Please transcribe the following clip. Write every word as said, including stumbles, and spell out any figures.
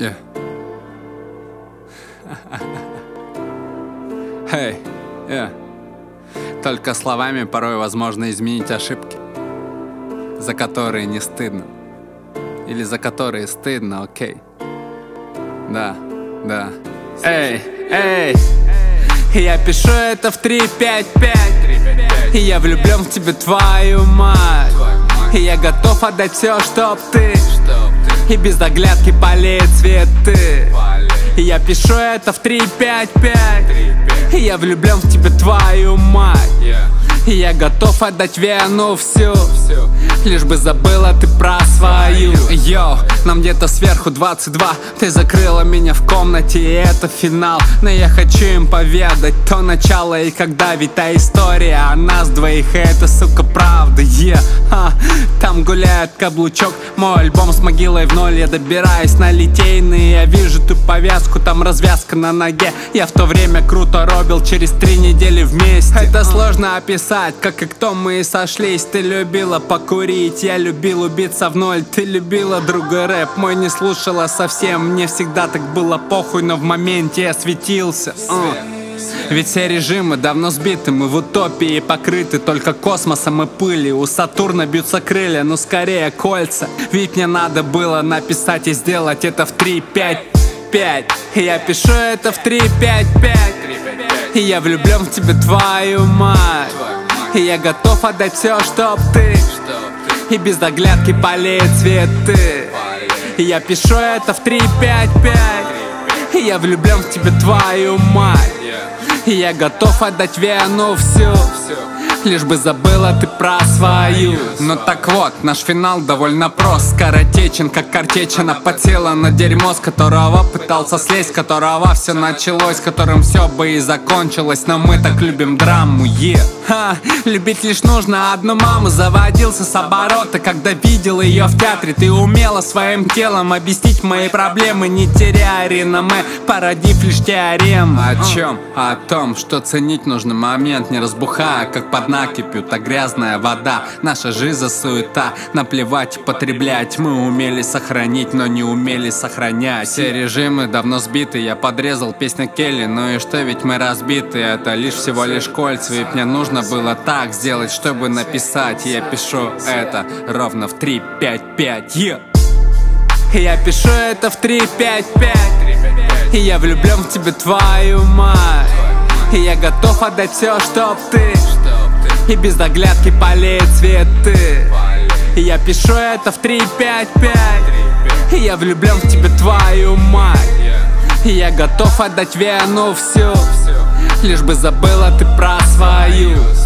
Yeah. Hey, yeah. Только словами порой возможно изменить ошибки, за которые не стыдно. Или за которые стыдно, окей. Да, да. Эй, эй, я пишу это в три пять пять. И я влюблен в тебя, твою мать. И я готов отдать все, чтоб ты и без оглядки полей цветы. И я пишу это в три пять пять. И я влюблен в тебя, твою мать. И я готов отдать вену всю, лишь бы забыла ты про свою. Йоу, нам где-то сверху двадцать два. Ты закрыла меня в комнате, и это финал. Но я хочу им поведать то начало и когда. Ведь та история о нас двоих, это, сука, правда, yeah. Ха. Там гуляет каблучок, мой альбом с могилой в ноль. Я добираюсь на Литейный, я вижу ту повязку, там развязка на ноге. Я в то время круто робил, через три недели вместе. Это сложно описать, как и кто мы и сошлись. Ты любила покурить, я любил убиться в ноль. Ты любила друга рэп, мой не слушала совсем. Мне всегда так было похуй, но в моменте я светился. uh. Ведь все режимы давно сбиты, мы в утопии покрыты только космосом и пылью. У Сатурна бьются крылья, но скорее кольца. Ведь мне надо было написать и сделать это в три пять пять. И я пишу это в три пять пять. И я влюблен в тебя, твою мать. И я готов отдать все, чтоб ты и без оглядки полей цветы. И я пишу это в три пять пять. И я влюблен в тебя, твою мать. И я готов отдать вену всю, лишь бы забыла ты про свою. Ну так вот, наш финал довольно прост. Скоротечен, как картечина, подсела на дерьмо, с которого пытался слезть, которого все началось, которым все бы и закончилось. Но мы так любим драму, е yeah. Ха, любить лишь нужно одну маму. Заводился с оборота, когда видел ее в театре. Ты умела своим телом объяснить мои проблемы, не теряя реноме, породив лишь теорему. О чем? О том, что ценить нужно момент, не разбухая, как под накипью, та грязная вода. Наша жизнь суета, наплевать и потреблять. Мы умели сохранить, но не умели сохранять. Все режимы давно сбиты, я подрезал песню Келли. Ну и что, ведь мы разбиты, это лишь всего лишь кольца. Ведь мне нужно было так сделать, чтобы написать. Я пишу это ровно в три пять пять. yeah. Я пишу это в три пять пять. И я влюблен в тебя, твою мать. И я готов отдать все, чтоб ты и без оглядки полей цветы. И я пишу это в три пять пять. И я влюблен в тебя, твою мать. И я готов отдать вену всю, лишь бы забыла ты про свою.